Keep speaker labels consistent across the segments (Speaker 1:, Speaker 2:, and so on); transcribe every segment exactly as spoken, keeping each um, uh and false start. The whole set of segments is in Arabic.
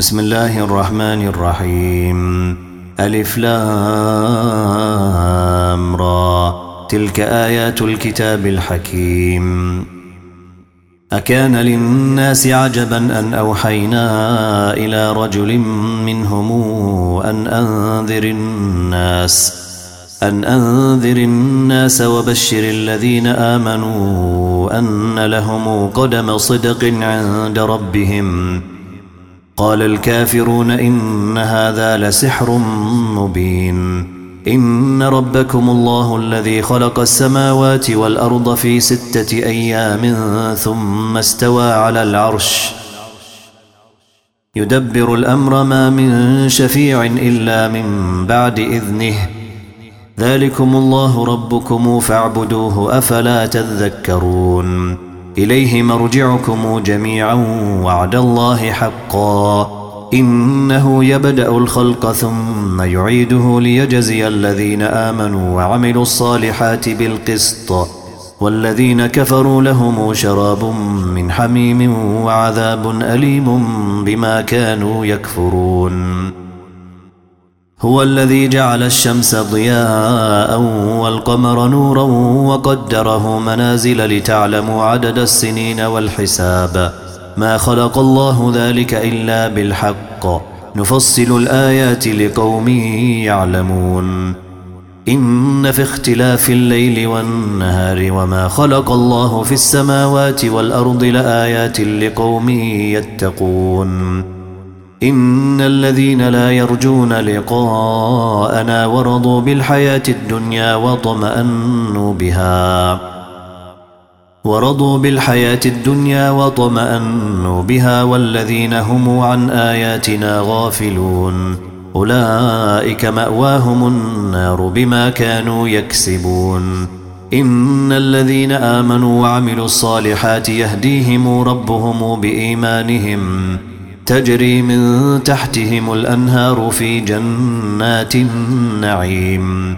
Speaker 1: بسم الله الرحمن الرحيم. ألف لام را، تلك آيات الكتاب الحكيم. أكان للناس عجبا أن أوحينا إلى رجل منهم أن أنذر الناس أن أنذر الناس وبشر الذين آمنوا أن لهم قدم صدق عند ربهم. قال الكافرون إن هذا لسحر مبين. إن ربكم الله الذي خلق السماوات والأرض في ستة أيام ثم استوى على العرش يدبر الأمر ما من شفيع إلا من بعد إذنه. ذلكم الله ربكم فاعبدوه أفلا تذكرون. إليه مرجعكم جميعا وعد الله حقا. إنه يبدأ الخلق ثم يعيده ليجزي الذين آمنوا وعملوا الصالحات بالقسط، والذين كفروا لهم شراب من حميم وعذاب أليم بما كانوا يكفرون. هو الذي جعل الشمس ضياء والقمر نورا وقدره منازل لتعلموا عدد السنين والحساب. ما خلق الله ذلك إلا بالحق، نفصل الآيات لقوم يعلمون. إن في اختلاف الليل والنهار وما خلق الله في السماوات والأرض لآيات لقوم يتقون. إن الذين لا يرجون لقاءنا ورضوا بالحياة الدنيا وطمأنوا بها ورضوا بالحياة الدنيا وطمأنوا بها والذين هم عن آياتنا غافلون أولئك مأواهم النار بما كانوا يكسبون. إن الذين آمنوا وعملوا الصالحات يهديهم ربهم بإيمانهم تجري من تحتهم الأنهار في جنات النعيم.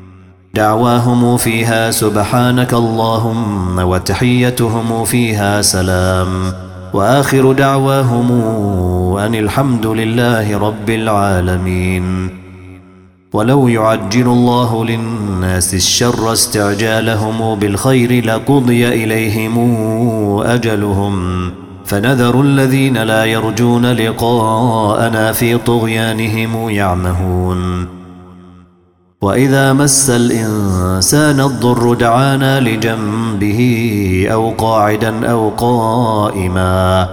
Speaker 1: دعواهم فيها سبحانك اللهم وتحيتهم فيها سلام، وآخر دعواهم أن الحمد لله رب العالمين. ولو يعجل الله للناس الشر استعجالهم بالخير لقضي إليهم أجلهم، فنذر الذين لا يرجون لقاءنا في طغيانهم يعمهون. وإذا مس الإنسان الضر دعانا لجنبه أو قاعدا أو قائما،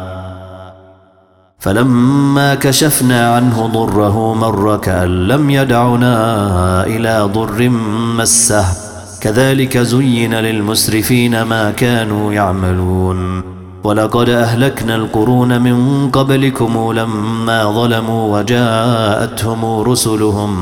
Speaker 1: فلما كشفنا عنه ضره مر كأن لم يدعنا إلى ضر مسه. كذلك زين للمسرفين ما كانوا يعملون. ولقد أهلكنا القرون من قبلكم لما ظلموا وجاءتهم رسلهم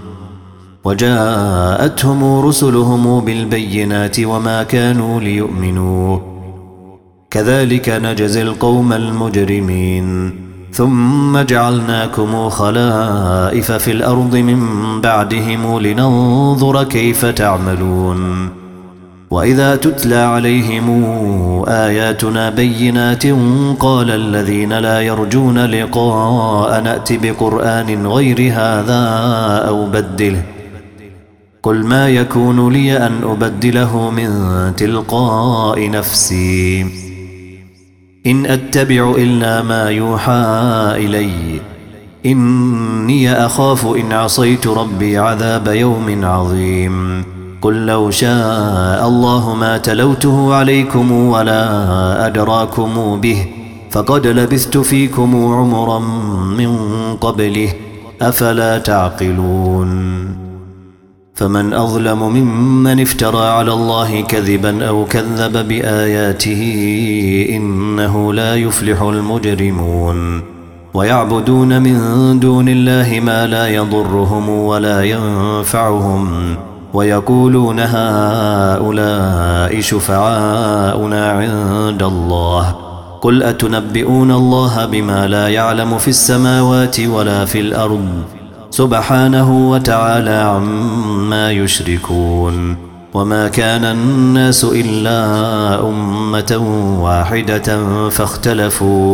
Speaker 1: وجاءتهم رسلهم بالبينات وما كانوا ليؤمنوا. كذلك نجزي القوم المجرمين. ثم جعلناكم خلائف في الأرض من بعدهم لننظر كيف تعملون. وإذا تتلى عليهم آياتنا بينات قال الذين لا يرجون لقاء نأت بقرآن غير هذا أو بدله. قل ما يكون لي أن أبدله من تلقاء نفسي إن أتبع إلا ما يوحى إلي إني أخاف إن عصيت ربي عذاب يوم عظيم. قل لو شاء الله ما تلوته عليكم ولا أدراكم به فقد لبثت فيكم عمرا من قبله أفلا تعقلون. فمن أظلم ممن افترى على الله كذبا أو كذب بآياته إنه لا يفلح المجرمون. ويعبدون من دون الله ما لا يضرهم ولا ينفعهم ويقولون هؤلاء شفعاؤنا عند الله. قل أتنبئون الله بما لا يعلم في السماوات ولا في الأرض سبحانه وتعالى عما يشركون. وما كان الناس إلا أمة واحدة فاختلفوا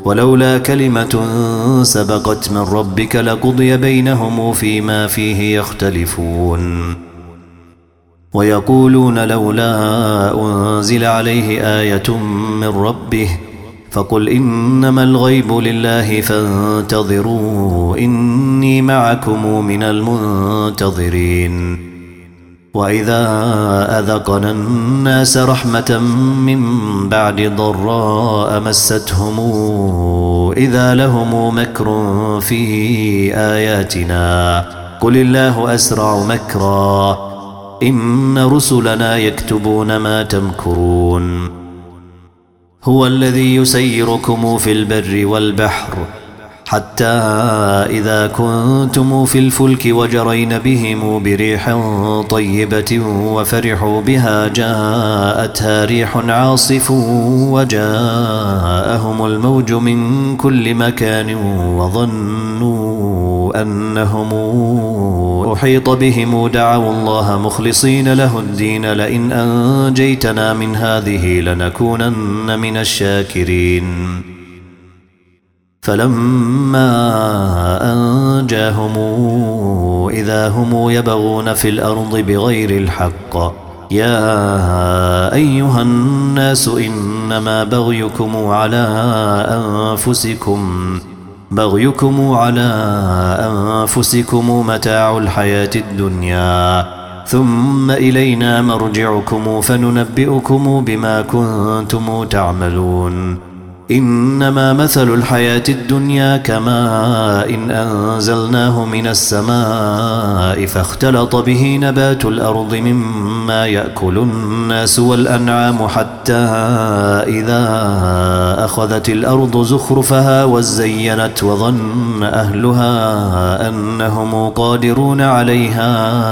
Speaker 1: ولولا كلمة سبقت من ربك لقضي بينهم فيما فيه يختلفون ويقولون لولا أنزل عليه آية من ربه فقل إنما الغيب لله فانتظروا إني معكم من المنتظرين وإذا أذقنا الناس رحمة من بعد ضراء مستهم إذا لهم مكر في آياتنا قل الله أسرع مكرا إن رسلنا يكتبون ما تمكرون هو الذي يسيركم في البر والبحر حتى إذا كنتم في الفلك وجرين بهم بريح طيبة وفرحوا بها جاءتها ريح عاصف وجاءهم الموج من كل مكان وظنوا أنهم أحيط بهم دعوا الله مخلصين له الدين لئن أنجيتنا من هذه لنكونن من الشاكرين فلما أنجاهم إذا هم يبغون في الأرض بغير الحق يا أيها الناس إنما بغيكم على أنفسكم بغيكم على أنفسكم متاع الحياة الدنيا ثم إلينا مرجعكم فننبئكم بما كنتم تعملون إنما مثل الحياة الدنيا كماء إن أنزلناه من السماء فاختلط به نبات الأرض مما يأكل الناس والأنعام حتى إذا أخذت الأرض زخرفها وزينت وظن أهلها أنهم قادرون عليها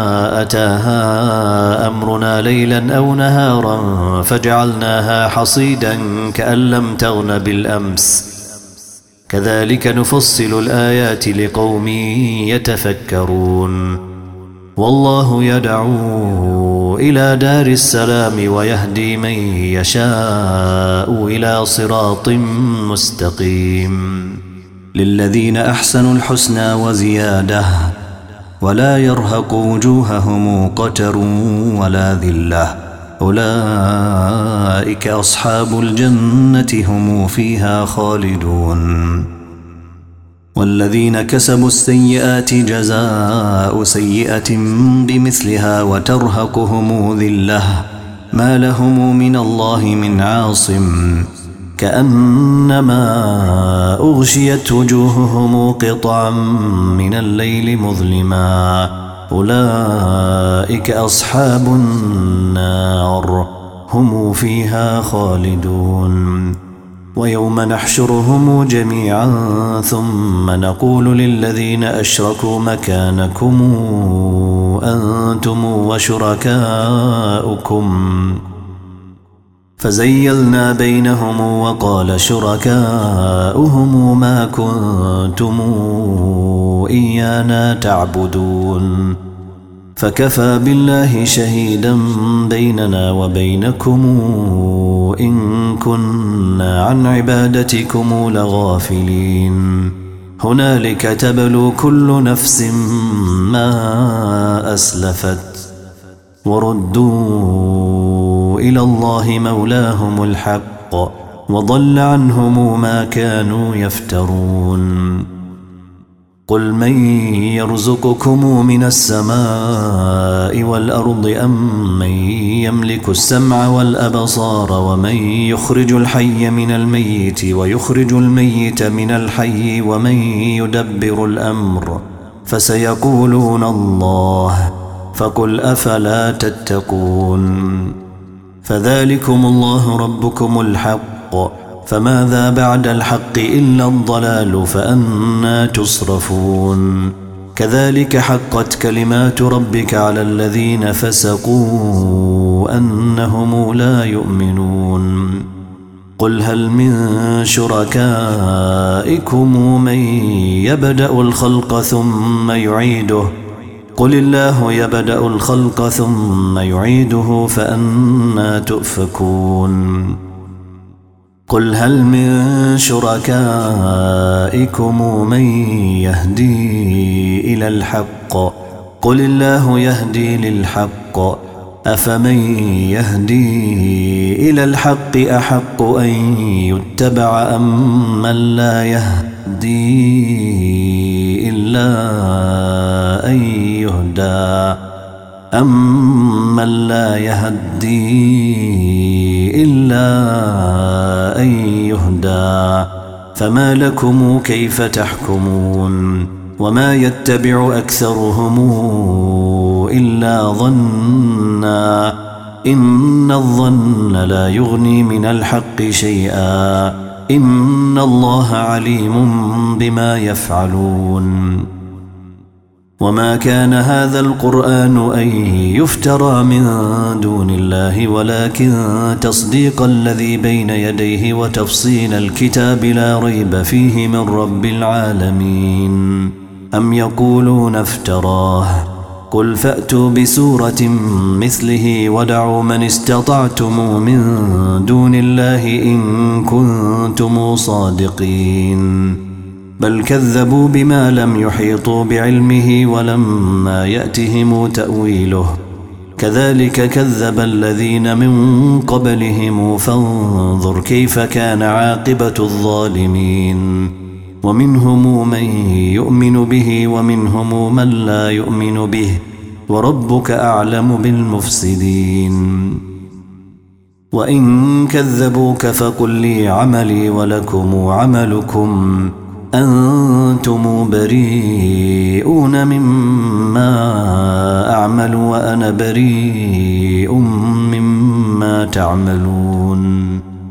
Speaker 1: أتاها أمرنا ليلا أو نهارا فجعلناها حصيدا كأن لم تغن بالأمس كذلك نفصل الآيات لقوم يتفكرون والله يدعو إلى دار السلام ويهدي من يشاء إلى صراط مستقيم للذين أحسنوا الحسنى وزيادة ولا يرهق وجوههم قتر ولا ذلة أولئك أصحاب الجنة هم فيها خالدون والذين كسبوا السيئات جزاء سيئة بمثلها وترهقهم ذلة ما لهم من الله من عاصم كأنما أغشيت وجوههم قطعا من الليل مظلما أولئك أصحاب النار هم فيها خالدون ويوم نحشرهم جميعا ثم نقول للذين أشركوا مكانكم أنتم وشركاؤكم فزيلنا بينهم وقال شركاؤهم ما كنتم إيانا تعبدون فكفى بالله شهيدا بيننا وبينكم إن كنا عن عبادتكم لغافلين هنالك تبلو كل نفس ما أسلفت وردوا إلى الله مولاهم الحق وضل عنهم ما كانوا يفترون قل من يرزقكم من السماء والأرض أم من يملك السمع والأبصار ومن يخرج الحي من الميت ويخرج الميت من الحي ومن يدبر الأمر فسيقولون الله فقل أفلا تتقون فذلكم الله ربكم الحق فماذا بعد الحق إلا الضلال فأنى تصرفون كذلك حقت كلمات ربك على الذين فسقوا أنهم لا يؤمنون قل هل من شركائكم من يبدأ الخلق ثم يعيده قل الله يبدأ الخلق ثم يعيده فأنى تؤفكون قل هل من شركائكم من يهدي إلى الحق قل الله يهدي للحق أفمن يهدي إلى الحق أحق أن يتبع أم من لا يهدي إلا أن يهدى أم من لا يهدي إلا أن يهدى فما لكم كيف تحكمون وما يتبع أكثرهم إلا ظنا إن الظن لا يغني من الحق شيئا إن الله عليم بما يفعلون وما كان هذا القرآن أن يفترى من دون الله ولكن تصديق الذي بين يديه وتفصيل الكتاب لا ريب فيه من رب العالمين أم يقولون افتراه قل فأتوا بسورة مثله ودعوا من استطعتم من دون الله إن كنتم صادقين بل كذبوا بما لم يحيطوا بعلمه ولما يأتهم تأويله كذلك كذب الذين من قبلهم فانظر كيف كان عاقبة الظالمين ومنهم من يؤمن به ومنهم من لا يؤمن به وربك أعلم بالمفسدين وإن كذبوك فقل لي عملي ولكم عملكم أنتم بريئون مما أعمل وأنا بريء مما تعملون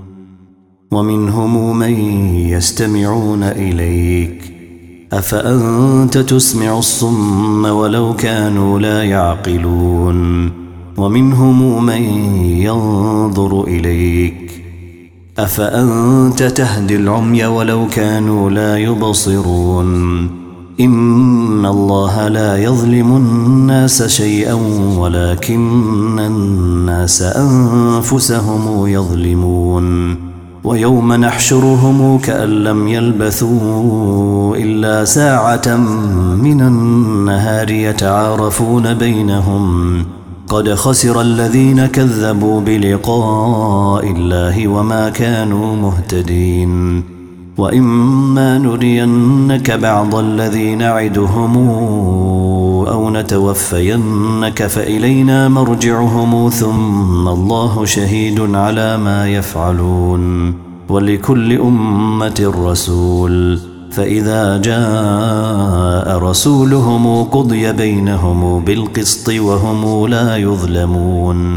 Speaker 1: ومنهم من يستمعون إليك أفأنت تسمع الصم ولو كانوا لا يعقلون ومنهم من ينظر إليك أفأنت تهدي العمي ولو كانوا لا يبصرون إن الله لا يظلم الناس شيئا ولكن الناس أنفسهم يظلمون ويوم نحشرهم كأن لم يلبثوا إلا ساعة من النهار يتعارفون بينهم قد خسر الذين كذبوا بلقاء الله وما كانوا مهتدين وإما نرينك بعض الذي نعدهم أو نتوفينك فإلينا مرجعهم ثم الله شهيد على ما يفعلون ولكل أمة رسول فإذا جاء رسولهم قضي بينهم بالقسط وهم لا يظلمون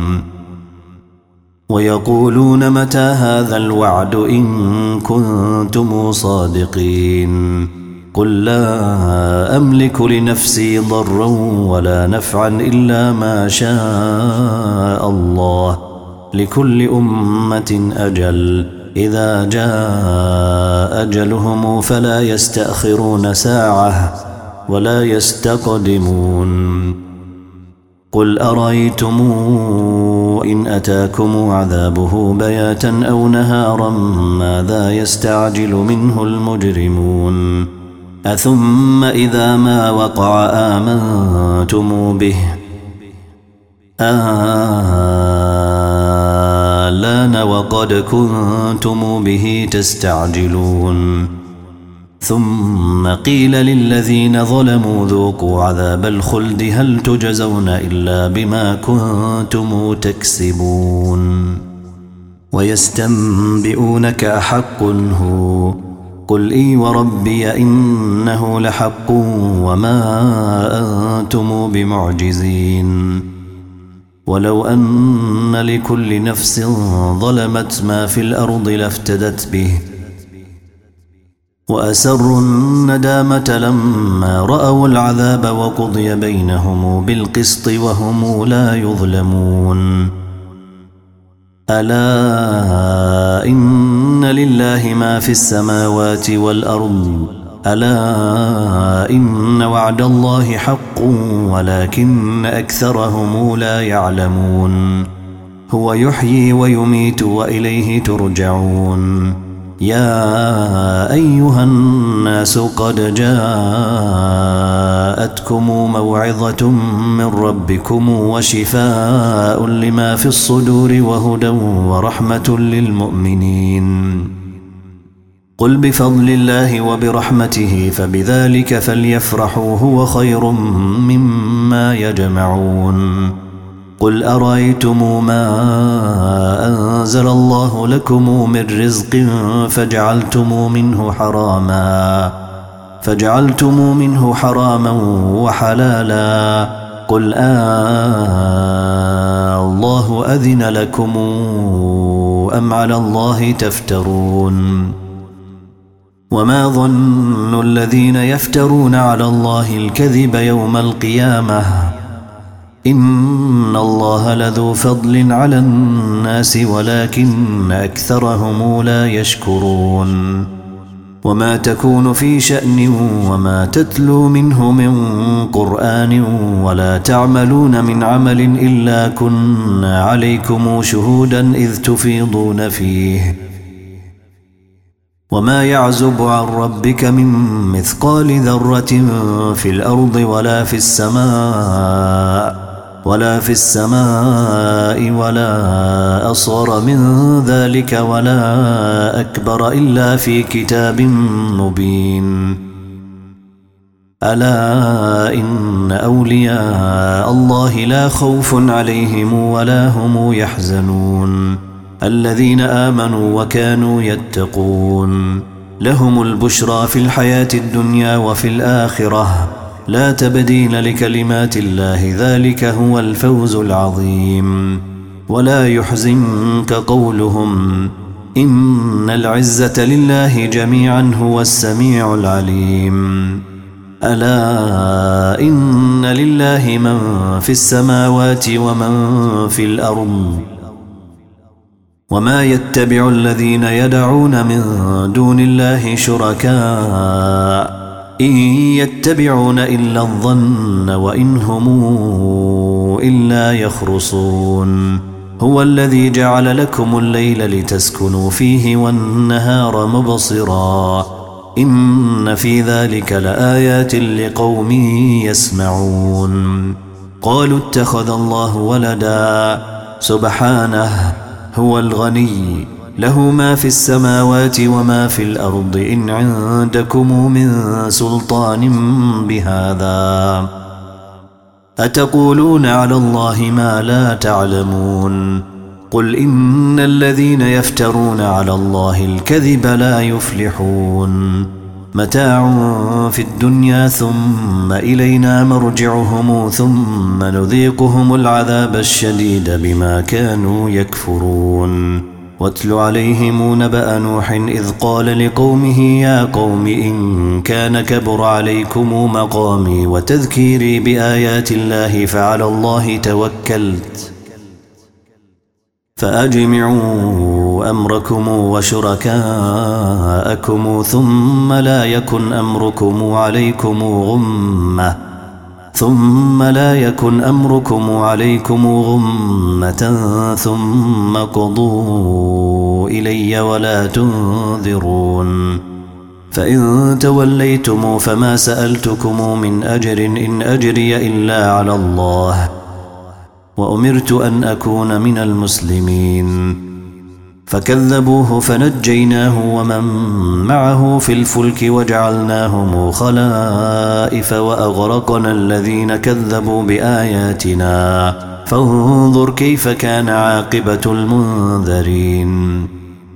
Speaker 1: ويقولون متى هذا الوعد إن كنتم صادقين قل لا أملك لنفسي ضرا ولا نفعا إلا ما شاء الله لكل أمة أجل إذا جاء أجلهم فلا يستأخرون ساعة ولا يستقدمون قل أرأيتم إن أتاكم عذابه بياتا أو نهارا ماذا يستعجل منه المجرمون أثم إذا ما وقع آمنتم به آلان وقد كنتم به تستعجلون ثم قيل للذين ظلموا ذوقوا عذاب الخلد هل تجزون إلا بما كنتم تكسبون ويستنبئونك أحق هو قل إي وربي إنه لحق وما أنتم بمعجزين ولو أن لكل نفس ظلمت ما في الأرض لافتدت به وأسروا الندامة لما رأوا العذاب وقضي بينهم بالقسط وهم لا يظلمون ألا إن لله ما في السماوات والأرض ألا إن وعد الله حق ولكن أكثرهم لا يعلمون هو يحيي ويميت وإليه ترجعون. يا أيها الناس قد جاءتكم موعظة من ربكم وشفاء لما في الصدور وهدى ورحمة للمؤمنين. قل بفضل الله وبرحمته فبذلك فليفرحوا هو خير مما يجمعون. قل أرأيتم ما أنزل الله لكم من رزق فجعلتم منه حراما فجعلتم منه حراما وحلالا قل آه الله أذن لكم أم على الله تفترون. وما ظن الذين يفترون على الله الكذب يوم القيامة إن الله لذو فضل على الناس ولكن أكثرهم لا يشكرون. وما تكون في شأن وما تتلو منه من قرآن ولا تعملون من عمل إلا كنا عليكم شهودا إذ تفيضون فيه. وما يعزب عن ربك من مثقال ذرة في الأرض ولا في السماء ولا في السماء ولا أصغر من ذلك ولا أكبر إلا في كتاب مبين. ألا إن أولياء الله لا خوف عليهم ولا هم يحزنون الذين آمنوا وكانوا يتقون لهم البشرى في الحياة الدنيا وفي الآخرة لا تبديل لكلمات الله ذلك هو الفوز العظيم. ولا يحزنك قولهم إن العزة لله جميعا هو السميع العليم. ألا إن لله من في السماوات ومن في الأرض وما يتبع الذين يدعون من دون الله شركاء إن يتبعون إلا الظن وإن هم إلا يخرصون. هو الذي جعل لكم الليل لتسكنوا فيه والنهار مبصرا إن في ذلك لآيات لقوم يسمعون. قالوا اتخذ الله ولدا سبحانه هو الغني له ما في السماوات وما في الأرض إن عندكم من سلطان بهذا أتقولون على الله ما لا تعلمون. قل إن الذين يفترون على الله الكذب لا يفلحون. متاع في الدنيا ثم إلينا مرجعهم ثم نذيقهم العذاب الشديد بما كانوا يكفرون. واتل عليهم نبأ نوح إذ قال لقومه يا قوم إن كان كبر عليكم مقامي وتذكيري بآيات الله فعلى الله توكلت فأجمعوا أمركم وشركاءكم ثم لا يكن أمركم عليكم غمة ثم لا يكن أمركم عليكم غمة ثم قضوا إلي ولا تنذرون. فإن توليتم فما سألتكم من أجر إن أجري إلا على الله وأمرت أن أكون من المسلمين. فكذبوه فنجيناه ومن معه في الفلك وجعلناهم خلائف وأغرقنا الذين كذبوا بآياتنا فانظر كيف كان عاقبة المنذرين.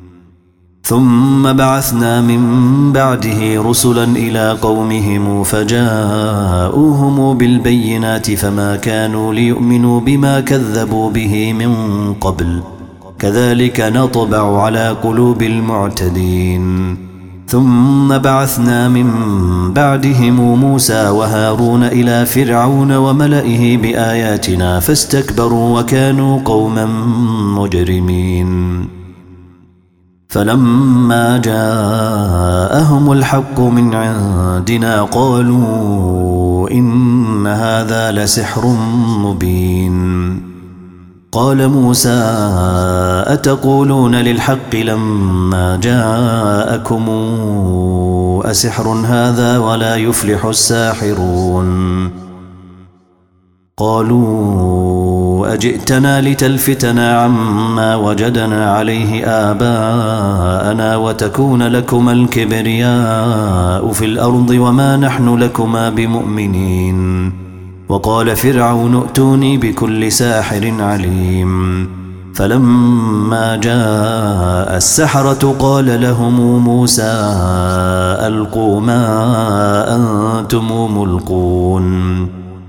Speaker 1: ثم بعثنا من بعده رسلا إلى قومهم فجاءوهم بالبينات فما كانوا ليؤمنوا بما كذبوا به من قبل كذلك نطبع على قلوب المعتدين. ثم بعثنا من بعدهم موسى وهارون إلى فرعون وملئه بآياتنا فاستكبروا وكانوا قوما مجرمين. فلما جاءهم الحق من عندنا قالوا إن هذا لسحر مبين. قال موسى أتقولون للحق لما جاءكم أسحر هذا ولا يفلح الساحرون قالوا أجئتنا لتلفتنا عما وجدنا عليه آباءنا وتكون لكما الكبرياء في الأرض وما نحن لكما بمؤمنين وقال فرعون ائتوني بكل ساحر عليم فلما جاء السحرة قال لهم موسى ألقوا ما أنتم ملقون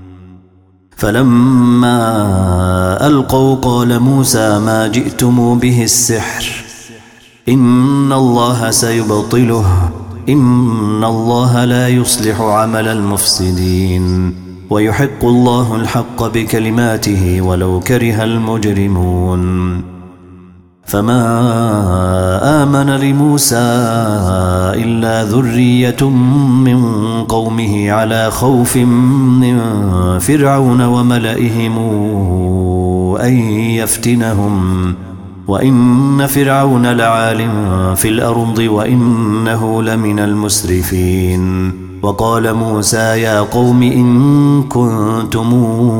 Speaker 1: فلما ألقوا قال موسى ما جئتم به السحر إن الله سيبطله إن الله لا يصلح عمل المفسدين ويحق الله الحق بكلماته ولو كره المجرمون فما آمن لموسى إلا ذرية من قومه على خوف من فرعون وملئهم أن يفتنهم وإن فرعون لعال في الأرض وإنه لمن المسرفين وقال موسى يا قوم إن كنتم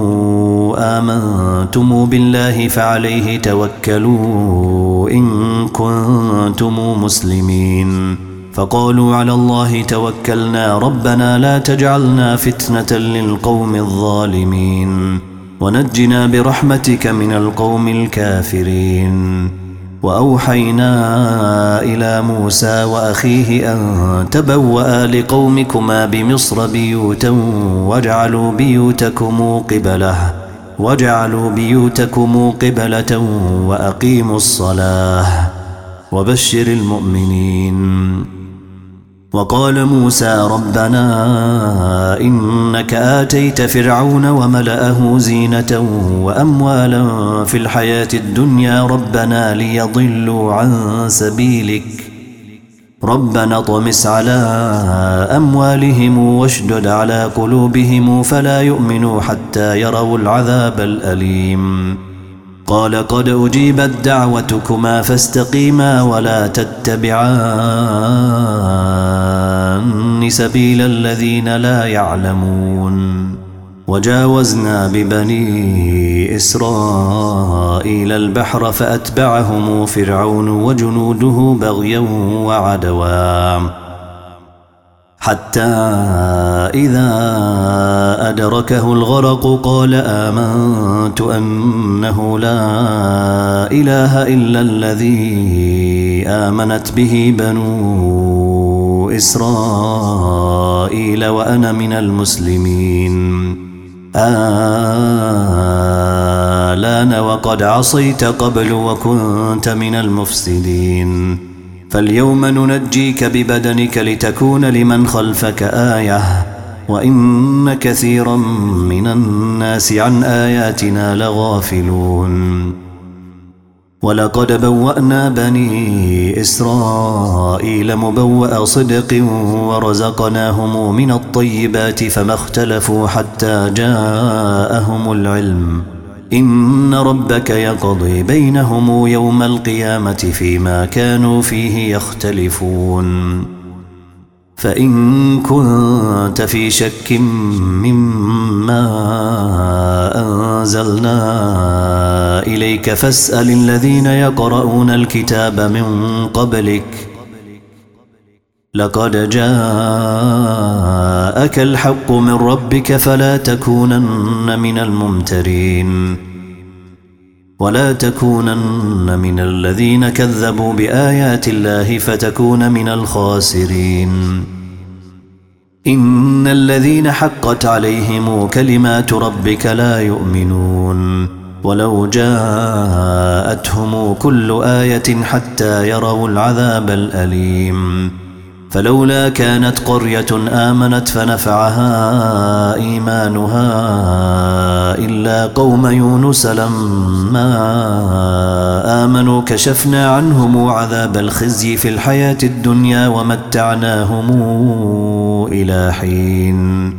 Speaker 1: آمنتم بالله فعليه توكلوا إن كنتم مسلمين فقالوا على الله توكلنا ربنا لا تجعلنا فتنة للقوم الظالمين ونجنا برحمتك من القوم الكافرين وأوحينا إلى موسى وأخيه أن تبوأ لقومكما بمصر بيوتا واجعلوا بيوتكم قبلة واجعلوا بيوتكم قبلة وأقيموا الصلاة وبشر المؤمنين وقال موسى ربنا إنك آتيت فرعون وملأه زينة وأموالا في الحياة الدنيا ربنا ليضلوا عن سبيلك ربنا اطمس على أموالهم واشدد على قلوبهم فلا يؤمنوا حتى يروا العذاب الأليم قال قد أجيبت دعوتكما فاستقيما ولا تتبعان سبيل الذين لا يعلمون وجاوزنا ببني إسرائيل البحر فأتبعهم فرعون وجنوده بغيا وعدوا حتى إذا أدركه الغرق قال آمنت أنه لا إله إلا الذي آمنت به بنو إسرائيل وأنا من المسلمين آلان وقد عصيت قبل وكنت من المفسدين فاليوم ننجيك ببدنك لتكون لمن خلفك آية وإن كثيرا من الناس عن آياتنا لغافلون ولقد بوأنا بني إسرائيل مبوأ صدق ورزقناهم من الطيبات فما اختلفوا حتى جاءهم العلم إن ربك يقضي بينهم يوم القيامة فيما كانوا فيه يختلفون فإن كنت في شك مما أنزلنا إليك فاسأل الذين يقرؤون الكتاب من قبلك لقد جاءك الحق من ربك فلا تكونن من الممترين ولا تكونن من الذين كذبوا بآيات الله فتكون من الخاسرين إن الذين حقت عليهم كلمات ربك لا يؤمنون ولو جاءتهم كل آية حتى يروا العذاب الأليم فلولا كانت قرية آمنت فنفعها إيمانها إلا قوم يونس لما آمنوا كشفنا عنهم عذاب الخزي في الحياة الدنيا ومتعناهم إلى حين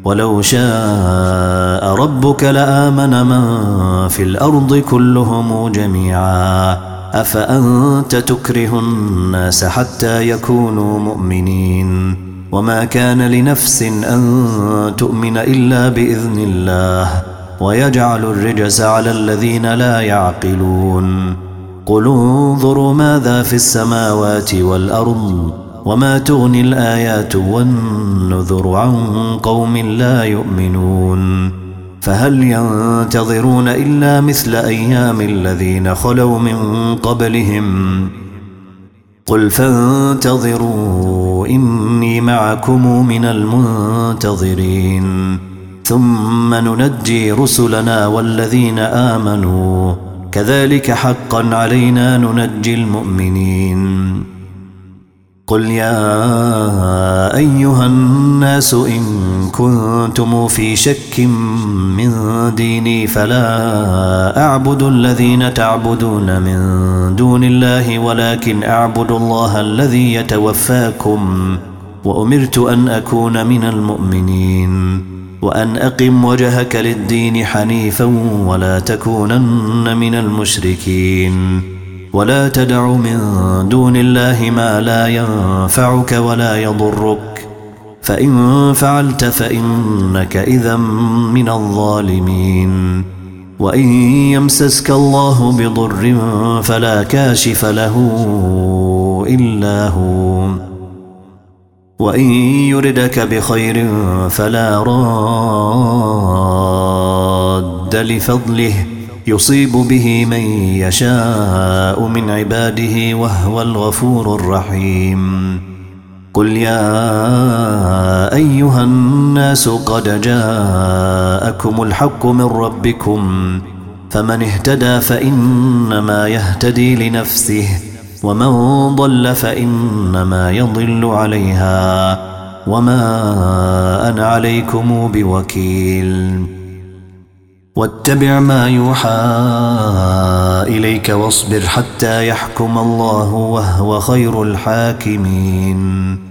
Speaker 1: ولو شاء ربك لآمن من في الأرض كلهم جميعا أفأنت تكره الناس حتى يكونوا مؤمنين وما كان لنفس أن تؤمن إلا بإذن الله ويجعل الرجس على الذين لا يعقلون قل انظروا ماذا في السماوات والأرض وما تغني الآيات والنذر عن قوم لا يؤمنون فهل ينتظرون إلا مثل أيام الذين خلوا من قبلهم قل فانتظروا إني معكم من المنتظرين ثم ننجي رسلنا والذين آمنوا كذلك حقا علينا ننجي المؤمنين قل يا أيها الناس إن كنتم في شك من ديني فلا أعبد الذين تعبدون من دون الله ولكن أعبد الله الذي يتوفاكم وأمرت أن أكون من المؤمنين وأن أقم وجهك للدين حنيفا ولا تكونن من المشركين ولا تدع من دون الله ما لا ينفعك ولا يضرك فإن فعلت فإنك إذا من الظالمين وإن يمسسك الله بضر فلا كاشف له إلا هو وإن يردك بخير فلا راد لفضله يصيب به من يشاء من عباده وهو الغفور الرحيم قل يا أيها الناس قد جاءكم الحق من ربكم فمن اهتدى فإنما يهتدي لنفسه ومن ضل فإنما يضل عليها وما أنا عليكم بوكيل واتبع ما يوحى إليك واصبر حتى يحكم الله وهو خير الحاكمين